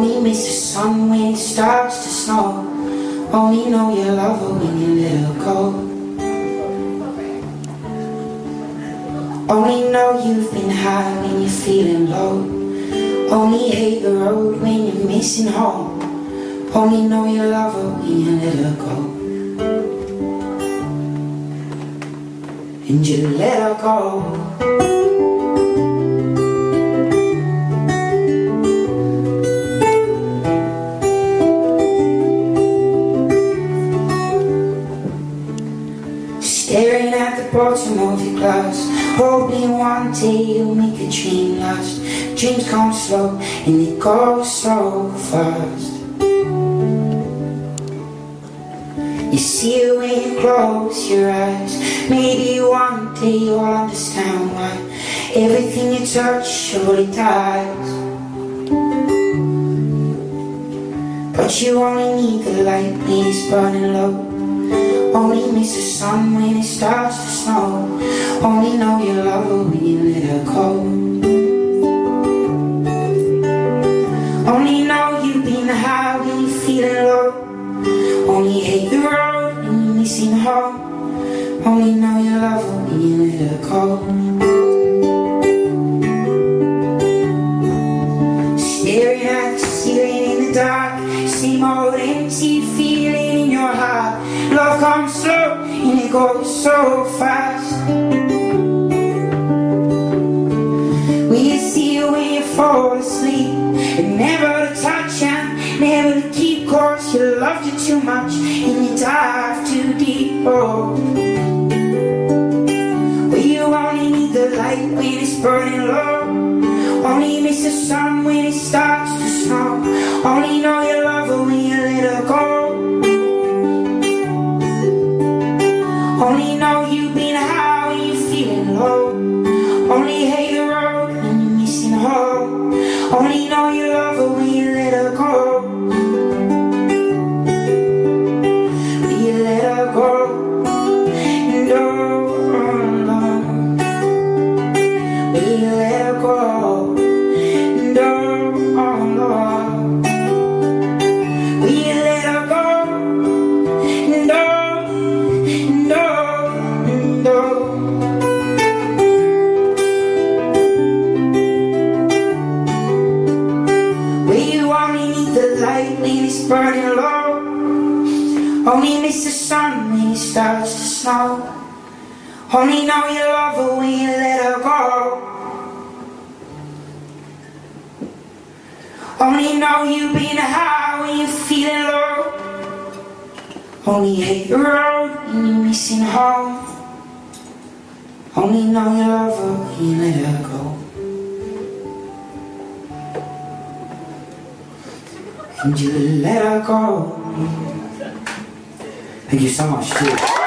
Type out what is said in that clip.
Only miss the sun when it starts to snow. Only know you love her when you let her go. Only know you've been high when you're feeling low. Only hate the road when you're missing home. Only know you love her when you let her go. And you let her go. Staring at the bottom of your glass, hoping one day you'll make a dream last. Dreams come slow and they go so fast. You see it when you close your eyes. Maybe one day you'll understand why everything you touch surely dies. But you only need the light when it's burning low. Only miss the sun when it starts to snow. Only know you love her when you let her go. Only know you've been high when you're feeling low. Only hate the road when you're missing home. Only know you love her when you let her go. Staring at the ceiling in the dark, same old empty feeling in your heart. Love comes slow and it goes so fast. Will you see it when you fall asleep? And never to touch and never to keep, cause you loved you too much and you dive too deep. Oh, well, you only need the light when it's burning low. Only miss the sun when it starts to snow. Only know you love her when you let her go. Only know you've been high when you're feeling low. Only hate the road when you're missing home. Only know you love her when you let her go. When you let her go. And oh, no. When you let her go. And oh, no. When you let her go. And oh, when it's burning low. Only miss the sun when it starts to snow. Only know you love her when you let her go. Only know you've been high when you're feeling low. Only hate the road when you're missing home. Only know you love her when you let her go. And you let her go. Thank you so much, too.